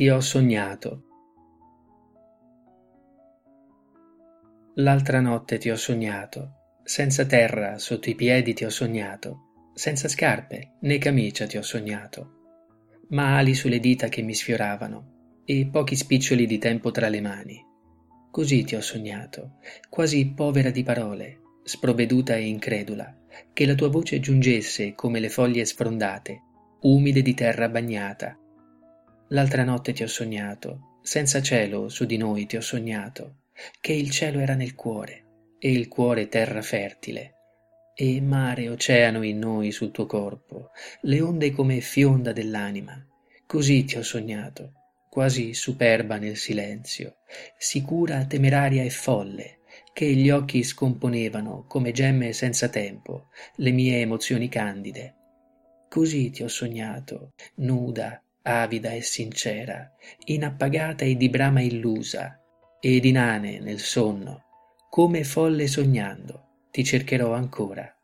Ti ho sognato. L'altra notte ti ho sognato, senza terra sotto i piedi ti ho sognato, senza scarpe né camicia ti ho sognato, ma ali sulle dita che mi sfioravano e pochi spiccioli di tempo tra le mani. Così ti ho sognato, quasi povera di parole, sprovveduta e incredula, che la tua voce giungesse come le foglie sfrondate, umide di terra bagnata. L'altra notte ti ho sognato, senza cielo su di noi ti ho sognato, che il cielo era nel cuore, e il cuore terra fertile, e mare oceano in noi sul tuo corpo, le onde come fionda dell'anima. Così ti ho sognato, quasi superba nel silenzio, sicura, temeraria e folle, che gli occhi scomponevano come gemme senza tempo le mie emozioni candide. Così ti ho sognato, nuda, avida e sincera, inappagata e di brama illusa, ed inane nel sonno, come folle sognando, ti cercherò ancora.